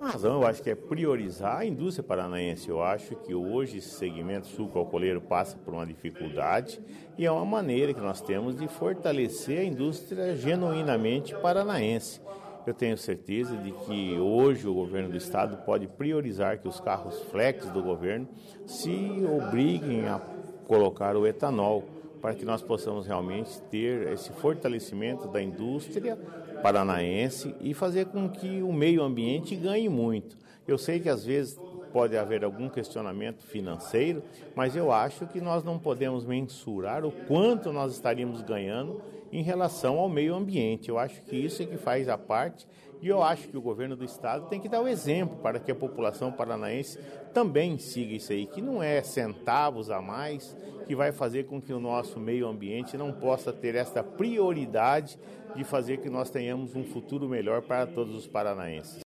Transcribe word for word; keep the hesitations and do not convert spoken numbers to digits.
razão, eu acho que é priorizar a indústria paranaense. Eu acho que hoje esse segmento sucroalcooleiro passa por uma dificuldade e é uma maneira que nós temos de fortalecer a indústria genuinamente paranaense. Eu tenho certeza de que hoje o governo do estado pode priorizar que os carros flex do governo se obriguem a colocar o etanol, para que nós possamos realmente ter esse fortalecimento da indústria paranaense e fazer com que o meio ambiente ganhe muito. Eu sei que às vezes pode haver algum questionamento financeiro, mas eu acho que nós não podemos mensurar o quanto nós estaríamos ganhando em relação ao meio ambiente. Eu acho que isso é que faz a parte e eu acho que o governo do estado tem que dar o exemplo para que a população paranaense também siga isso aí, que não é centavos a mais que vai fazer com que o nosso meio ambiente não possa ter esta prioridade de fazer que nós tenhamos um futuro melhor para todos os paranaenses.